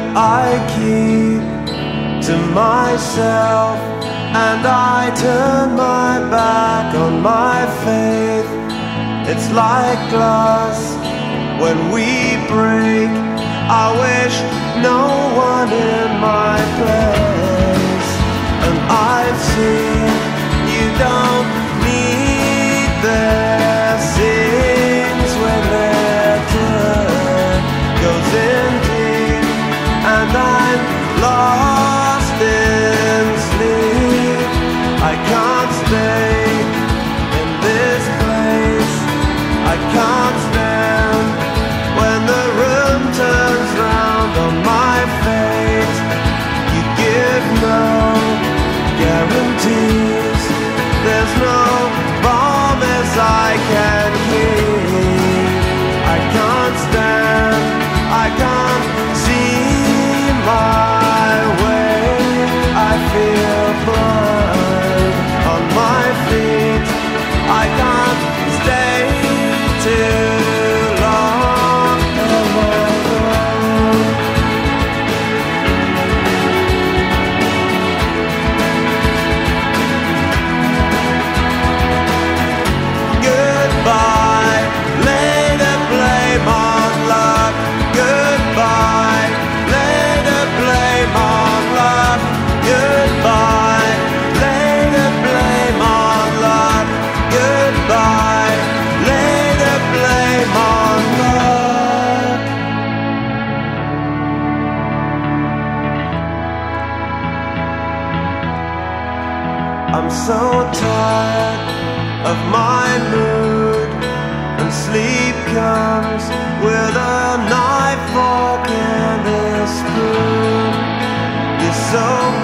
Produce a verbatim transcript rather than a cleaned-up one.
I keep to myself, and I turn my back on my faith. It's like glass when we break. I wish no one in my place. And I've seen you don't need their sins when their turn goes in deep, and I'm lost in sleep. I can't stay in this place. I can't stand when the room turns round on my fate. You give no guarantees. There's no promise I can keep. I can't stand, I can't see my way. I feel blind on my feet. I can't stay too long alone. Goodbye, lay the blame on luck. Goodbye, lay the blame on luck. Goodbye, lay the blame on luck. Goodbye, lay the blame on luck. I'm so tired of my mood, and sleep comes with a knife, fork, and a spoon. You're so